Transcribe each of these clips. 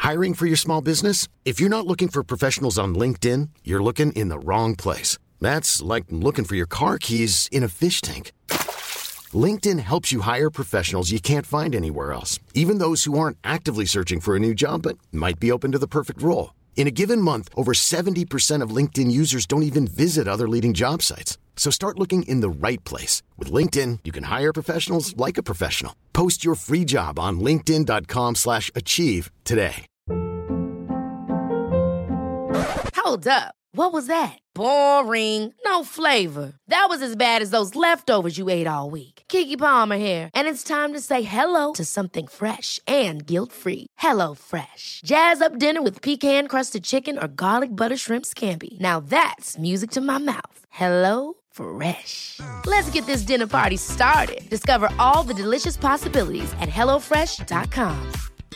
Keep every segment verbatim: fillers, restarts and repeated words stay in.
Hiring for your small business? If you're not looking for professionals on LinkedIn, you're looking in the wrong place. That's like looking for your car keys in a fish tank. LinkedIn helps you hire professionals you can't find anywhere else, even those who aren't actively searching for a new job but might be open to the perfect role. In a given month, over seventy percent of LinkedIn users don't even visit other leading job sites. So start looking in the right place. With LinkedIn, you can hire professionals like a professional. Post your free job on linkedin.com slash achieve today. Hold up. What was that? Boring. No flavor. That was as bad as those leftovers you ate all week. Keke Palmer here. And it's time to say hello to something fresh and guilt-free. Hello Fresh. Jazz up dinner with pecan-crusted chicken or garlic butter shrimp scampi. Now that's music to my mouth. Hello Fresh. Let's get this dinner party started. Discover all the delicious possibilities at hello fresh dot com.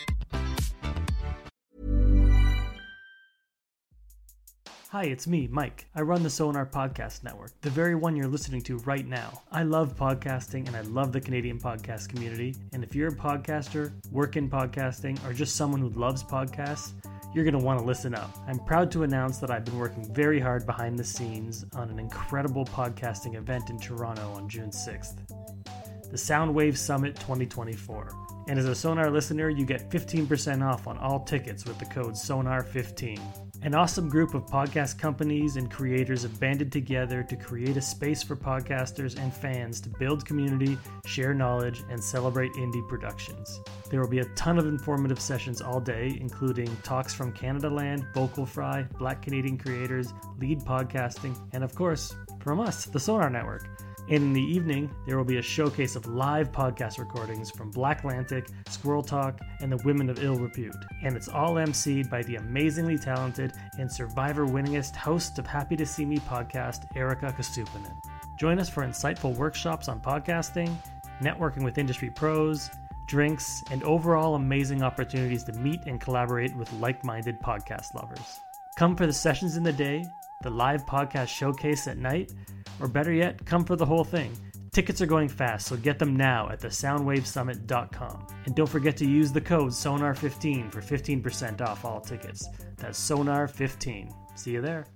Hi, it's me, Mike. I run the Sonar Podcast Network, the very one you're listening to right now. I love podcasting and I love the Canadian podcast community. And if you're a podcaster, work in podcasting, or just someone who loves podcasts, you're going to want to listen up. I'm proud to announce that I've been working very hard behind the scenes on an incredible podcasting event in Toronto on June sixth, the Soundwave Summit twenty twenty-four. And as a Sonar listener, you get fifteen percent off on all tickets with the code sonar fifteen. An awesome group of podcast companies and creators have banded together to create a space for podcasters and fans to build community, share knowledge, and celebrate indie productions. There will be a ton of informative sessions all day, including talks from Canadaland, Vocal Fry, Black Canadian creators, Lead Podcasting, and of course, from us, the Sonar Network. And in the evening, there will be a showcase of live podcast recordings from Blacklantic, Squirrel Talk, and the Women of Ill Repute. And it's all emceed by the amazingly talented and Survivor-winningest host of Happy to See Me podcast, Erica Kastupanen. Join us for insightful workshops on podcasting, networking with industry pros, drinks, and overall amazing opportunities to meet and collaborate with like-minded podcast lovers. Come for the sessions in the day, the live podcast showcase at night, or better yet, come for the whole thing. Tickets are going fast, so get them now at the soundwave summit dot com. And don't forget to use the code sonar fifteen for fifteen percent off all tickets. That's sonar fifteen. See you there.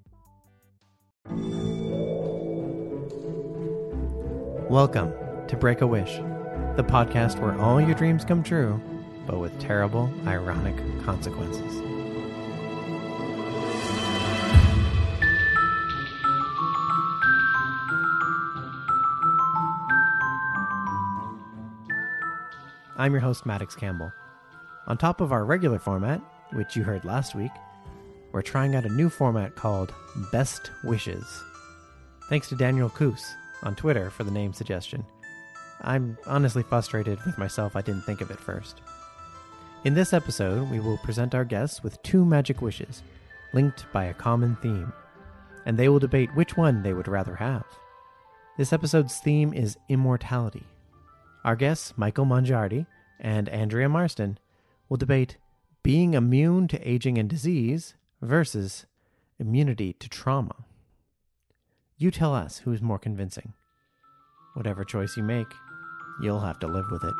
Welcome to Break a Wish, the podcast where all your dreams come true, but with terrible, ironic consequences. I'm your host, Maddox Campbell. On top of our regular format, which you heard last week, we're trying out a new format called Best Wishes. Thanks to Daniel Koos on Twitter for the name suggestion. I'm honestly frustrated with myself I didn't think of it first. In this episode, we will present our guests with two magic wishes, linked by a common theme, and they will debate which one they would rather have. This episode's theme is immortality. Our guests, Michael Mongiardi and Andrea Marston, will debate being immune to aging and disease versus immunity to trauma. You tell us who's more convincing. Whatever choice you make, you'll have to live with it.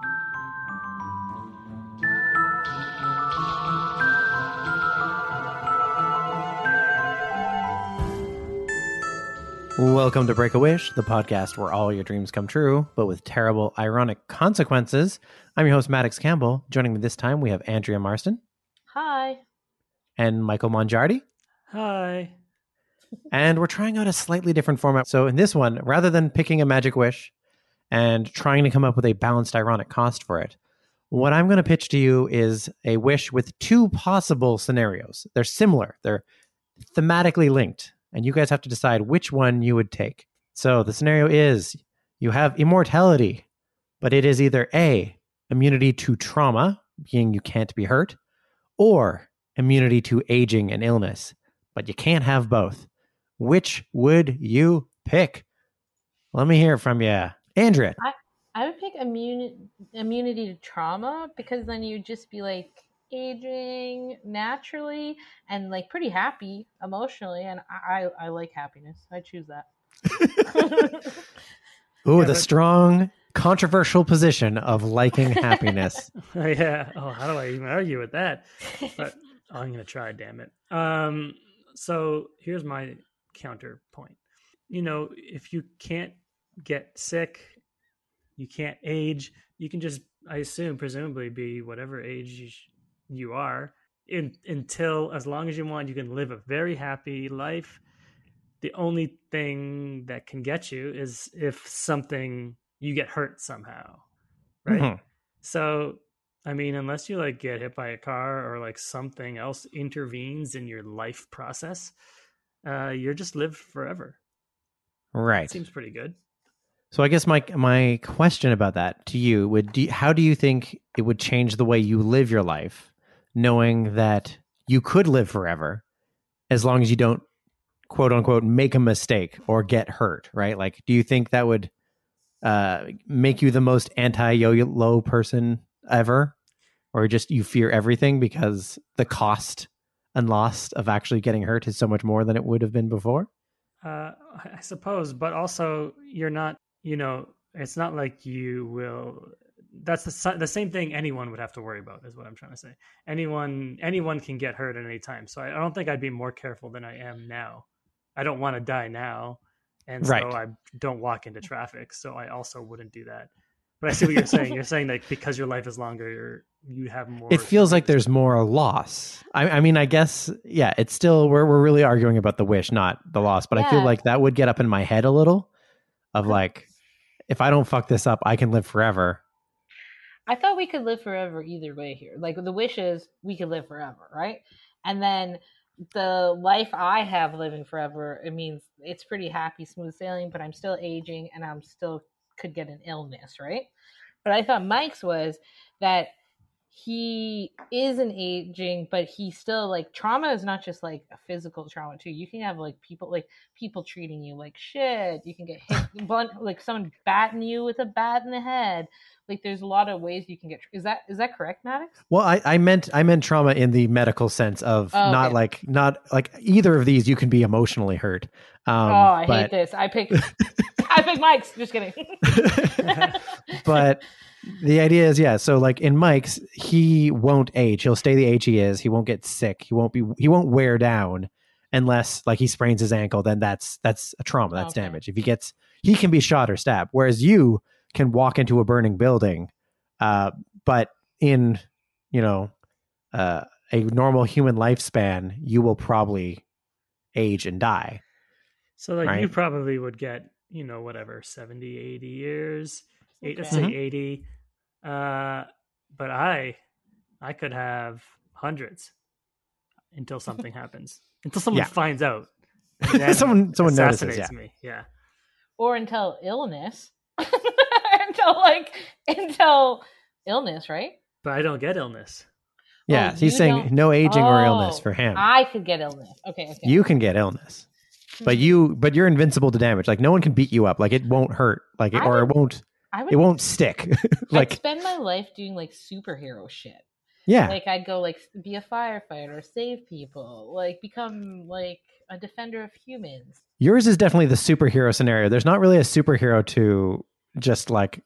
Welcome to Break a Wish, the podcast where all your dreams come true, but with terrible, ironic consequences. I'm your host, Maddox Campbell. Joining me this time, we have Andrea Marston. Hi. And Michael Mongiardi. Hi. And we're trying out a slightly different format. So in this one, rather than picking a magic wish and trying to come up with a balanced, ironic cost for it, what I'm going to pitch to you is a wish with two possible scenarios. They're similar. They're thematically linked. And you guys have to decide which one you would take. So the scenario is you have immortality, but it is either A, immunity to trauma, being you can't be hurt, or immunity to aging and illness, but you can't have both. Which would you pick? Let me hear from you. Andrea. I, I would pick immuni- immunity to trauma, because then you'd just be like aging naturally and like pretty happy emotionally, and I I, I like happiness. I choose that. Ooh, Yeah, the but- strong controversial position of liking happiness. Yeah. Oh, how do I even argue with that? But oh, I'm gonna try. Damn it. Um. So here's my counterpoint. You know, if you can't get sick, you can't age. You can just, I assume, presumably be whatever age you, you are in, until, as long as you want, you can live a very happy life. The only thing that can get you is if something, you get hurt somehow, right? Mm-hmm. So, I mean, unless you like get hit by a car or like something else intervenes in your life process, uh, you're just live forever. Right. That seems pretty good. So I guess my my question about that to you would, do, how do you think it would change the way you live your life, knowing that you could live forever as long as you don't, quote unquote, make a mistake or get hurt, right? Like, do you think that would uh, make you the most anti-YOLO person ever? Or just you fear everything because the cost and loss of actually getting hurt is so much more than it would have been before? Uh, I suppose, but also you're not, you know, it's not like you will, that's the, the same thing anyone would have to worry about is what I'm trying to say. Anyone, anyone can get hurt at any time. So I, I don't think I'd be more careful than I am now. I don't want to die now. And so right. I don't walk into traffic. So I also wouldn't do that. But I see what you're saying. You're saying like because your life is longer, you're, you have more. It feels like there's more loss. I, I mean, I guess, yeah, it's still, we're we're really arguing about the wish, not the loss. But yeah. I feel like that would get up in my head a little of like, if I don't fuck this up, I can live forever. I thought we could live forever either way here. Like the wish is we could live forever, right? And then the life I have living forever, it means it's pretty happy, smooth sailing, but I'm still aging and I'm still could get an illness, right? But I thought Mike's was that he isn't aging, but he still like trauma is not just like a physical trauma too. You can have like people like people treating you like shit. You can get hit, blunt, like someone batting you with a bat in the head. Like there's a lot of ways you can get. Is that is that correct, Maddox? Well, I, I meant I meant trauma in the medical sense of oh, not okay. like not like either of these. You can be emotionally hurt. Um, oh, I but... hate this. I picked. I picked Mike's. Just kidding. But the idea is, yeah. So like in Mike's, he won't age. He'll stay the age he is. He won't get sick. He won't be. He won't wear down unless like he sprains his ankle. Then that's that's a trauma. That's okay. damage. If he gets, he can be shot or stabbed. Whereas you can walk into a burning building, uh, but in you know uh, a normal human lifespan, you will probably age and die. So like right? you probably would get, you know, whatever, seventy, eighty years, okay. let's say mm-hmm. eighty. Uh, but I, I could have hundreds until something happens, until someone yeah. finds out. someone, someone notices yeah. me. Yeah. Or until illness, until like, until illness, right? But I don't get illness. Yeah. Oh, he's saying don't... no aging oh, or illness for him. I could get illness. Okay. okay. You can get illness. But you, but you're invincible to damage. Like no one can beat you up. Like it won't hurt. Like it, or it won't. I would, it won't stick. Like I'd spend my life doing like superhero shit. Yeah. Like I'd go like be a firefighter, save people, like become like a defender of humans. Yours is definitely the superhero scenario. There's not really a superhero to just like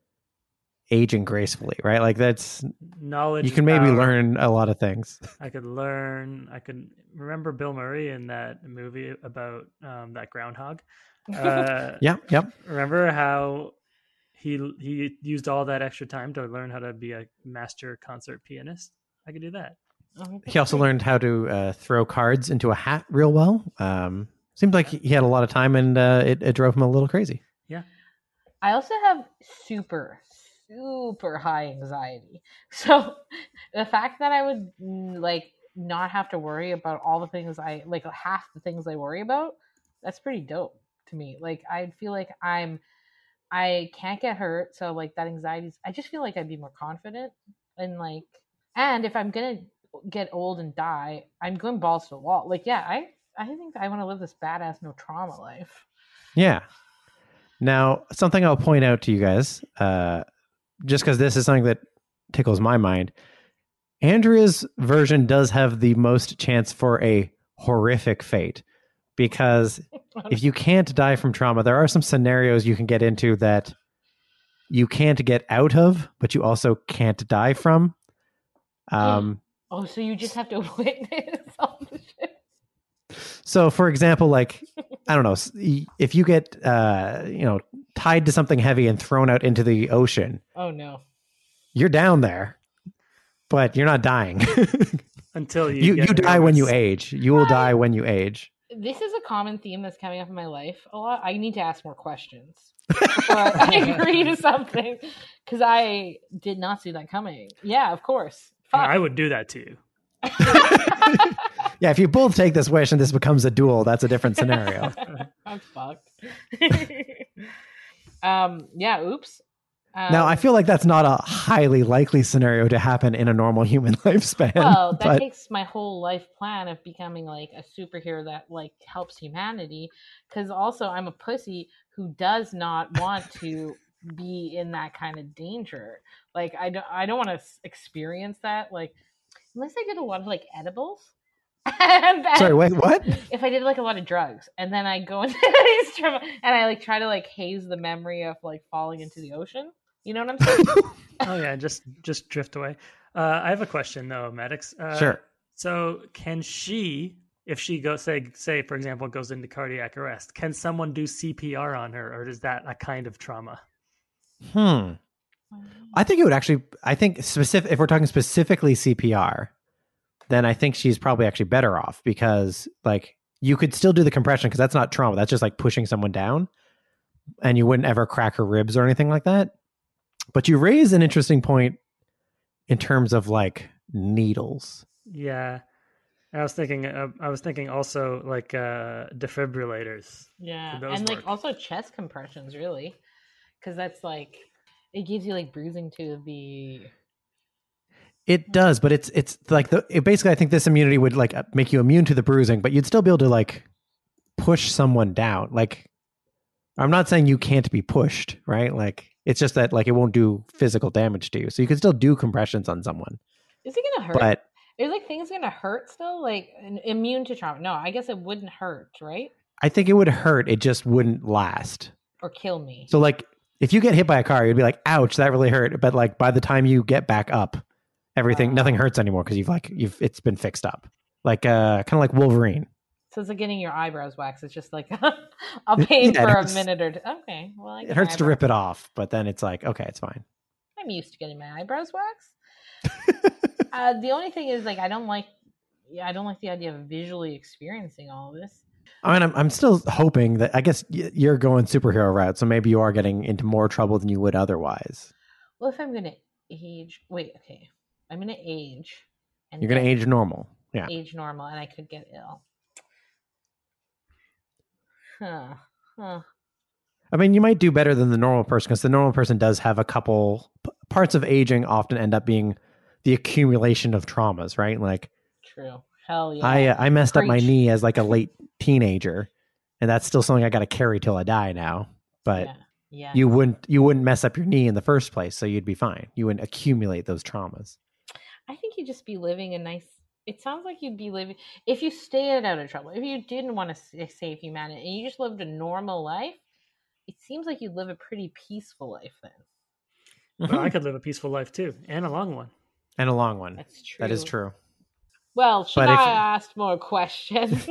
aging gracefully, right? Like that's knowledge. You can maybe power. learn a lot of things. I could learn. I could remember Bill Murray in that movie about um, that groundhog. Uh, yeah, yep. Remember how he he used all that extra time to learn how to be a master concert pianist? I could do that. Oh, he also great. learned how to uh, throw cards into a hat real well. Um, seemed like he had a lot of time, and uh, it, it drove him a little crazy. Yeah. I also have super. super high anxiety. So the fact that I would like not have to worry about all the things I like half the things I worry about, that's pretty dope to me. Like I feel like I'm I can't get hurt, so like that anxiety, I just feel like I'd be more confident and like and if I'm gonna get old and die, I'm going balls to the wall. Like yeah, I I think I want to live this badass no trauma life. Yeah. Now, something I'll point out to you guys, uh just because this is something that tickles my mind, Andrea's version does have the most chance for a horrific fate. Because if you can't die from trauma, there are some scenarios you can get into that you can't get out of, but you also can't die from. Um, oh, so you just have to witness all the shit. So, for example, like, I don't know, if you get, uh, you know, tied to something heavy and thrown out into the ocean. Oh, no. You're down there, but you're not dying. Until you You, get you die nervous. when you age. You will die when you age. This is a common theme that's coming up in my life a lot. I need to ask more questions before I agree to something, because I did not see that coming. Yeah, of course. Fuck. I would do that to you. Yeah, if you both take this wish and this becomes a duel, that's a different scenario. I'm fucked. um, yeah, oops. Um, Now, I feel like that's not a highly likely scenario to happen in a normal human lifespan. Well, that but... takes my whole life plan of becoming like a superhero that like helps humanity. Because also, I'm a pussy who does not want to be in that kind of danger. Like, I don't, I don't want to experience that. Like, unless I did a lot of like edibles. and then, Sorry, wait, what? If I did like a lot of drugs, and then I go into these trauma, and I like try to like haze the memory of like falling into the ocean. You know what I'm saying? Oh yeah, just just drift away. Uh, I have a question though, Maddox. Uh, Sure. So can she, if she goes, say, say for example, goes into cardiac arrest, can someone do C P R on her, or is that a kind of trauma? Hmm. I think it would actually, I think specific, if we're talking specifically C P R, then I think she's probably actually better off, because like you could still do the compression, because that's not trauma. That's just like pushing someone down, and you wouldn't ever crack her ribs or anything like that. But you raise an interesting point in terms of like needles. Yeah. I was thinking, uh, I was thinking also like uh, defibrillators. Yeah, Do those and like work? also chest compressions, really, because that's like it gives you like bruising to the. It does, but it's it's like the it basically I think this immunity would like make you immune to the bruising, but you'd still be able to like push someone down. Like, I'm not saying you can't be pushed, right? Like, it's just that like it won't do physical damage to you, so you can still do compressions on someone. Is it gonna hurt? But Is like things gonna hurt still? Like an- immune to trauma? No, I guess it wouldn't hurt, right? I think it would hurt. It just wouldn't last. Or kill me. So like, if you get hit by a car, you'd be like, "Ouch, that really hurt." But like, by the time you get back up, everything Uh. nothing hurts anymore, because you've like you've it's been fixed up. Like uh, kind of like Wolverine. So it's like getting your eyebrows waxed. It's just like a pain Yeah, it for a hurts. minute or two. Okay, well, I It get hurts my to eyebrows- rip it off, but then it's like, okay, it's fine. I'm used to getting my eyebrows waxed. uh, the only thing is, like, I don't like, yeah, I don't like the idea of visually experiencing all of this. I mean, I'm, I'm still hoping that, I guess y- you're going superhero route, so maybe you are getting into more trouble than you would otherwise. Well, if I'm gonna age, wait, okay, I'm gonna age, and You're going to get age normal. Yeah. age normal, and I could get ill. Huh. Huh. I mean, you might do better than the normal person, because the normal person does have a couple p- parts of aging often end up being the accumulation of traumas, right? Like, True. Hell yeah. I uh, I messed up my Preach. knee as like a late teenager, and that's still something I got to carry till I die now. But yeah. Yeah. you wouldn't you wouldn't mess up your knee in the first place, so you'd be fine. You wouldn't accumulate those traumas. I think you'd just be living a nice. It sounds like you'd be living if you stayed out of trouble. If you didn't want to save humanity and you just lived a normal life, it seems like you'd live a pretty peaceful life then. But I could live a peaceful life too, and a long one. And a long one. That's true. That is true. Well, should But I if- ask more questions?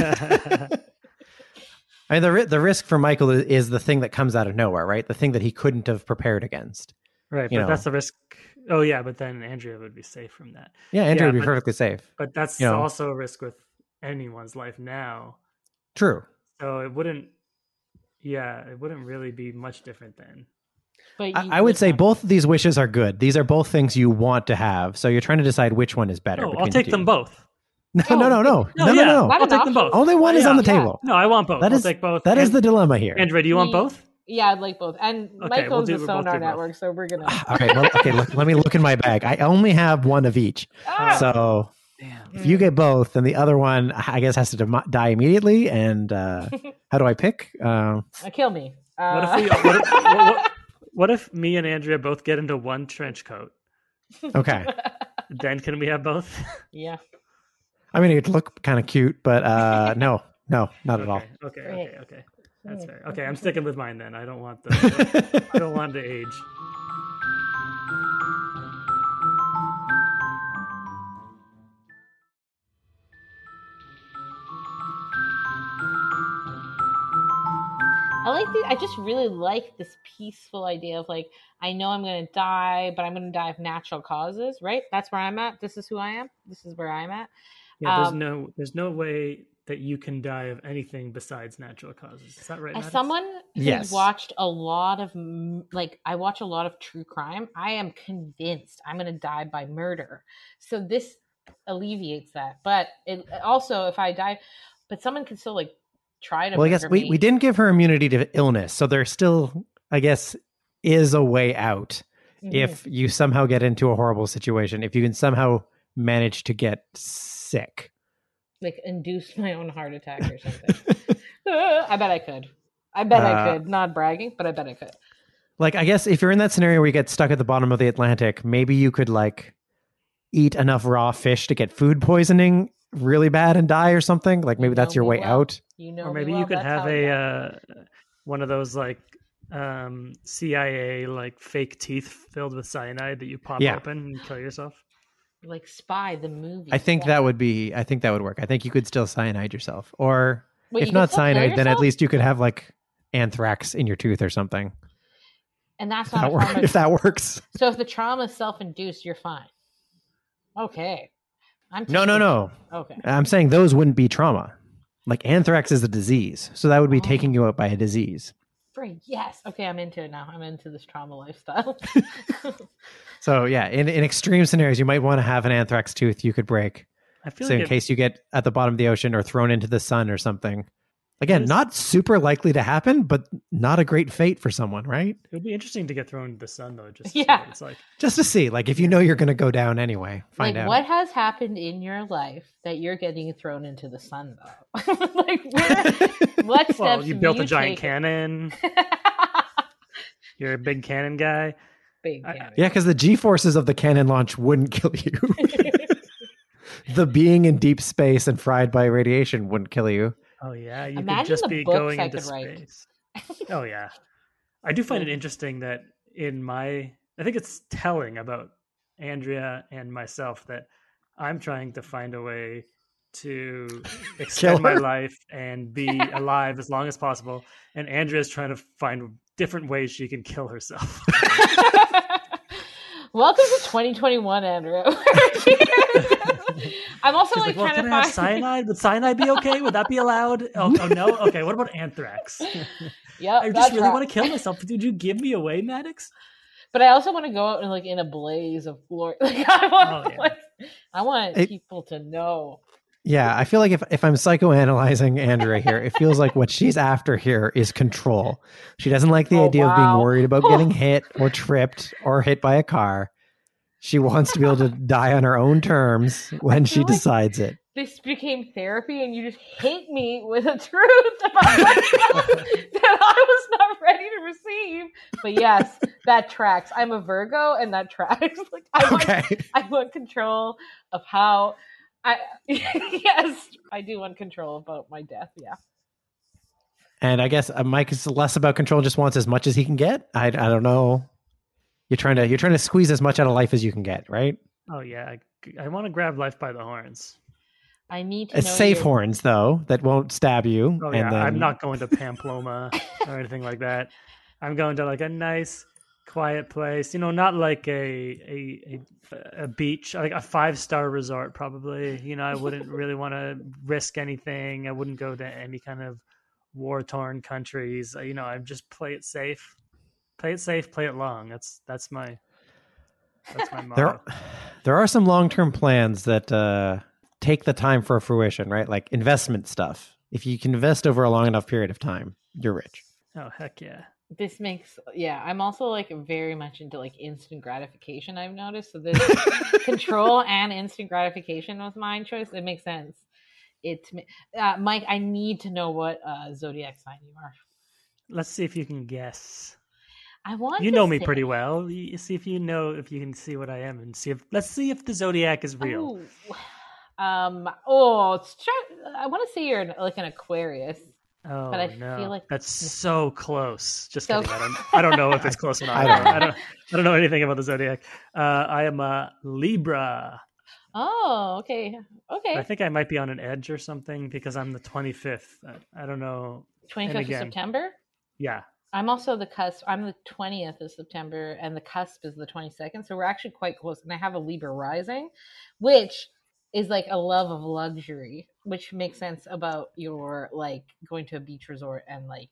I mean, the ri- the risk for Michael is, is the thing that comes out of nowhere, right? The thing that he couldn't have prepared against. Right, You but know. that's the risk. Oh yeah, but then Andrea would be safe from that. Yeah, Andrew Yeah, would be but- perfectly safe. But that's You know. also a risk with anyone's life now. True. So it wouldn't. Yeah, it wouldn't really be much different then. But I, you I would say not- both of these wishes are good. These are both things you want to have. So you're trying to decide which one is better. No, between I'll take the them two. both. No, no, no, no, no, No, no, yeah, no. Not I'll an take them option? both. Only one is Yeah, on the yeah. table. No, I want both. That I'll is take both. that is And- the dilemma here. Andrea, do you want We- both? Yeah, I'd like both. And Okay, Mike we'll owns do- the we'll both Sonar do both. Network, so we're gonna. All right. Well, okay. Look, let me look in my bag. I only have one of each. Ah! So Damn. if you get both, then the other one, I guess, has to dem- die immediately. And uh, how do I pick? Uh, Uh, kill me. Uh, What if we? What if, what, what, what if me and Andrea both get into one trench coat? okay. Then can we have both? yeah. I mean, it'd look kind of cute, but uh, no, no, not at all. Okay, okay, Great. okay, okay. That's fair. Okay, I'm sticking with mine then. I don't want the. I don't, I don't want to age. I like the. I just really like this peaceful idea of like, I know I'm going to die, but I'm going to die of natural causes, right? That's where I'm at. This is who I am. This is where I'm at. Yeah, there's Um, no, there's no way that you can die of anything besides natural causes. Is that right? As Maddox? someone who's Yes. watched a lot of, m- like, I watch a lot of true crime, I am convinced I'm going to die by murder. So this alleviates that. But it also, if I die, but someone can still, like, try to Well, I murder guess we, me. we didn't give her immunity to illness, so there still, I guess, is a way out Mhm. if you somehow get into a horrible situation, if you can somehow manage to get sick. Like, induce my own heart attack or something. Uh, I bet I could. I bet I Uh, could. Not bragging, but I bet I could. Like, I guess if you're in that scenario where you get stuck at the bottom of the Atlantic, maybe you could, like, eat enough raw fish to get food poisoning really bad and die or something. Like, maybe You that's know your me way well. out. You know Or me maybe well. you could That's have how it a goes. uh, one of those like um, C I A like fake teeth filled with cyanide that you pop Yeah. open and kill yourself. Like Spy, the movie. I think Yeah. that would be, I think that would work. I think you could still cyanide yourself. Or Wait, if you could not still kill cyanide, then at yourself? least you could have, like, anthrax in your tooth or something. And that's If not that, a wor- form of... if that works. So if the trauma is self-induced, you're fine. Okay. I'm No, no, taking- no. Okay. I'm saying those wouldn't be trauma. Like, anthrax is a disease. So that would be Oh. taking you out by a disease. Great. Yes. Okay, I'm into it now. I'm into this trauma lifestyle. So yeah, in, in extreme scenarios, you might want to have an anthrax tooth you could break. I feel So like in it- case you get at the bottom of the ocean or thrown into the sun or something. Again, Yes. not super likely to happen, but not a great fate for someone, right? it would be interesting to get thrown into the sun though. Just to see Yeah. what it's like. Just to see, like, if you know you're going to go down anyway, find like, out. what has happened in your life that you're getting thrown into the sun, though? Like, where, what steps Well, you have built you a giant taken? cannon. You're a big cannon guy. Big I- cannon. Yeah, because the G-forces of the cannon launch wouldn't kill you. The being in deep space and fried by radiation wouldn't kill you. Oh yeah, you Imagine could just the be books going I into could write. space. Oh yeah, I do find it Yeah. interesting that in my, I think it's telling about Andrea and myself that I'm trying to find a way to extend my her? life and be alive as long as possible, and Andrea's trying to find different ways she can kill herself. Welcome to twenty twenty-one, Andrew. I'm also She's like, like, well, trying can to I have find cyanide? Would cyanide be okay? Would that be allowed? Oh, oh no. Okay, what about anthrax? Yep, I that just really tracks. want to kill myself. Did you give me away, Maddox? But I also want to go out and like in a blaze of glory. Like I want, Oh, yeah. like, I want It- people to know. Yeah, I feel like if, if I'm psychoanalyzing Andrea here, it feels like what she's after here is control. She doesn't like the Oh, idea of being wow. worried about getting hit or tripped or hit by a car. She wants to be able to die on her own terms when she feel like- decides it. This became therapy, and you just hit me with a truth about myself that I was not ready to receive. But yes, that tracks. I'm a Virgo, and that tracks. Like I want, Okay. I want control of how. I yes, I do want control about my death. Yeah. And I guess uh, Mike is less about control, just wants as much as he can get. I, I don't know. You're trying to you're trying to squeeze as much out of life as you can get, right? Oh yeah, I, I want to grab life by the horns. I need to It's know safe your- horns though that won't stab you. Oh and yeah, then, I'm not going to Pamplona or anything like that. I'm going to like a nice, quiet place. You know, not like a a a, a beach, like a five star resort. Probably. You know, I wouldn't really want to risk anything. I wouldn't go to any kind of war torn countries. You know, I just play it safe. Play it safe. Play it long. That's that's my that's my motto. There, are- there are some long term plans that uh, take the time for fruition, right? Like investment stuff. If you can invest over a long enough period of time, you're rich. Oh heck yeah. This makes yeah. I'm also like very much into like instant gratification. I've noticed so this control and instant gratification was my choice. It makes sense. It uh, Mike, I need to know what uh, zodiac sign you are. Let's see if you can guess. I want You to know me say- pretty well. You see if you know if you can see what I am, and see if let's see if the zodiac is real. Oh, um. Oh, it's try- I want to say you're an, like an Aquarius. Oh, but I no. feel like that's so close. Just So kidding. I don't. I don't know if it's close or not. I I don't don't. I don't, I don't know anything about the zodiac. Uh, I am a Libra. Oh, okay, okay. I think I might be on an edge or something because I'm the twenty-fifth. I, I don't know. twenty-fifth again- of September. Yeah. I'm also the cusp. I'm the twentieth of September, and the cusp is the twenty-second. So we're actually quite close. And I have a Libra rising, which is like a love of luxury, which makes sense about your like going to a beach resort and like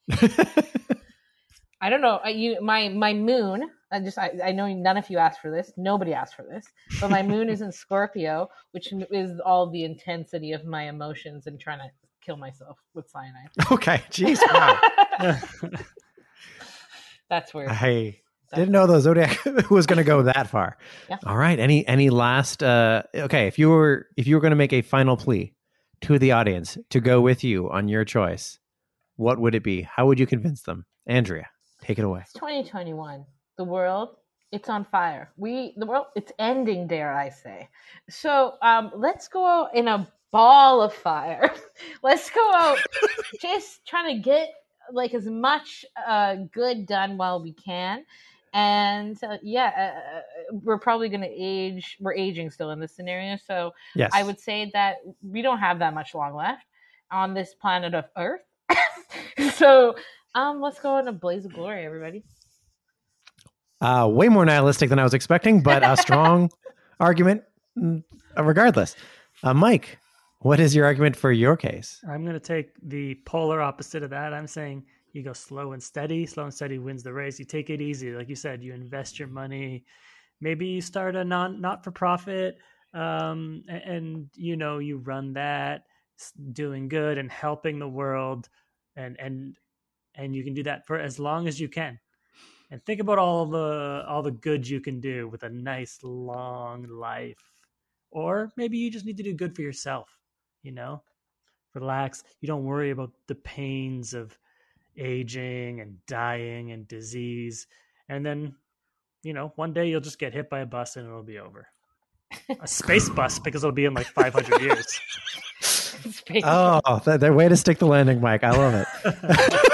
I don't know. I, you my my moon. I just I, I know none of you asked for this. Nobody asked for this, but my moon is in Scorpio, which is all the intensity of my emotions and trying to kill myself with cyanide. Okay, jeez, wow. That's weird. I didn't know the zodiac was going to go that far. Yeah. All right. Any any last? Uh, okay, if you were if you were going to make a final plea to the audience to go with you on your choice, what would it be? How would you convince them? Andrea, take it away. It's twenty twenty-one. The world, it's on fire. We, the world, it's ending, dare I say. So um, let's go out in a ball of fire. Let's go out just trying to get like as much uh, good done while we can. And uh, yeah, uh, we're probably going to age. We're aging still in this scenario. So Yes. I would say that we don't have that much long left on this planet of Earth. So um, let's go in a blaze of glory, everybody. Uh, way more nihilistic than I was expecting, but a strong argument mm, regardless. Uh, Mike, what is your argument for your case? I'm going to take the polar opposite of that. I'm saying you go slow and steady. Slow and steady wins the race. You take it easy. Like you said, you invest your money. Maybe you start a non, not-for-profit um, and, and, you know, you run that doing good and helping the world. And, and, and you can do that for as long as you can. And think about all the all the good you can do with a nice long life. Or maybe you just need to do good for yourself, you know? Relax. You don't worry about the pains of aging and dying and disease. And then, you know, one day you'll just get hit by a bus and it'll be over. A space bus, because it'll be in like five hundred years. Oh, that, that way to stick the landing, Mike. I love it.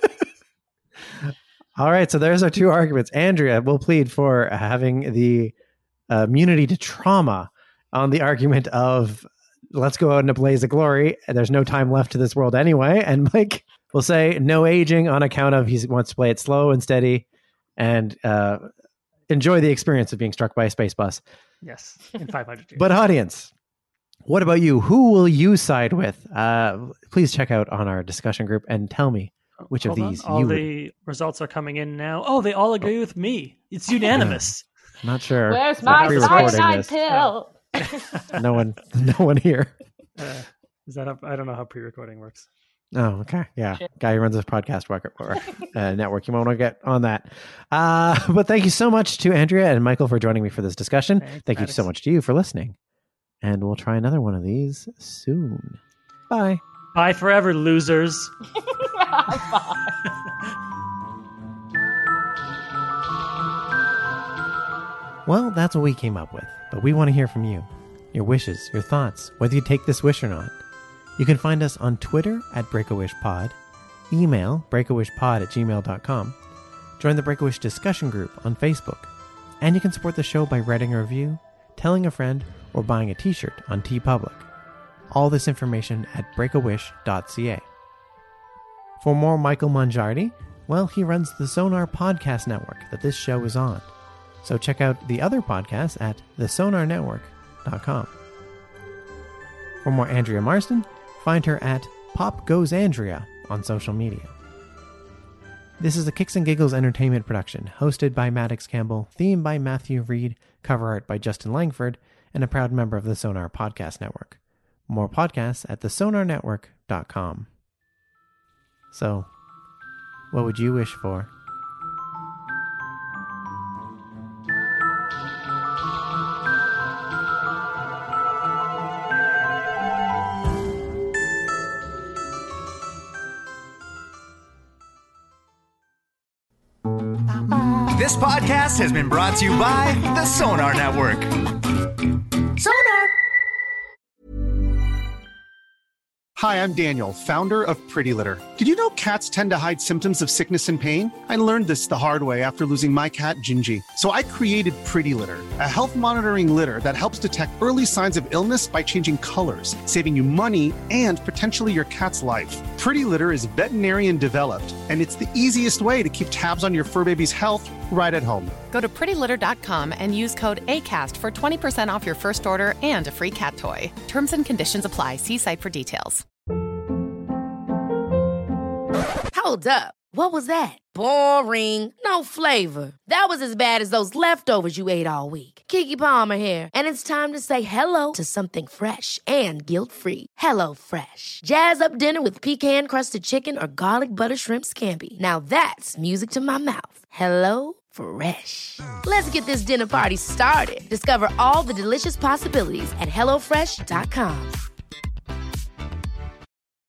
All right, so there's our two arguments. Andrea will plead for having the uh, immunity to trauma on the argument of let's go out in a blaze of glory. There's no time left to this world anyway. And Mike will say no aging on account of he wants to play it slow and steady and uh, enjoy the experience of being struck by a space bus. Yes, in five hundred years. But audience, what about you? Who will you side with? Uh, please check out on our discussion group and tell me which Hold of on. these all you the would... results are coming in now. Oh, they all agree with me. It's unanimous. Not sure. Where's If my I'm pre-recording cyanide this. pill? No one, no one here. Uh, is that? A, I don't know how pre-recording works. Oh, okay. Yeah. Sure. Guy who runs this podcast work, or, uh, network. You want to get on that. Uh, but thank you so much to Andrea and Michael for joining me for this discussion. Thanks, thank you Maddox. so much to you for listening. And we'll try another one of these soon. Bye. Bye forever, losers. Well, that's what we came up with, but we want to hear from you. Your wishes, your thoughts, whether you take this wish or not. You can find us on Twitter at BreakAWishPod, email breakawishpod at gmail dot com, join the Break-A-Wish discussion group on Facebook, and you can support the show by writing a review, telling a friend, or buying a t-shirt on TeePublic. All this information at break a wish dot c a. For more Michael Mongiardi, well, he runs the Sonar Podcast Network that this show is on. So check out the other podcasts at the sonar network dot com. For more Andrea Marston, find her at Pop Goes Andrea on social media. This is a Kicks and Giggles entertainment production, hosted by Maddox Campbell, theme by Matthew Reed, cover art by Justin Langford, and a proud member of the Sonar Podcast Network. More podcasts at the sonar network dot com. So, what would you wish for? This podcast has been brought to you by the Sonar Network. Sonar! Hi, I'm Daniel, founder of Pretty Litter. Did you know cats tend to hide symptoms of sickness and pain? I learned this the hard way after losing my cat, Gingy. So I created Pretty Litter, a health monitoring litter that helps detect early signs of illness by changing colors, saving you money and potentially your cat's life. Pretty Litter is veterinarian developed, and it's the easiest way to keep tabs on your fur baby's health right at home. Go to pretty litter dot com and use code ACAST for twenty percent off your first order and a free cat toy. Terms and conditions apply. See site for details. Hold up. What was that? Boring. No flavor. That was as bad as those leftovers you ate all week. Keke Palmer here, and it's time to say hello to something fresh and guilt-free. Hello Fresh. Jazz up dinner with pecan-crusted chicken or garlic butter shrimp scampi. Now that's music to my mouth. Hello Fresh. Let's get this dinner party started. Discover all the delicious possibilities at hello fresh dot com.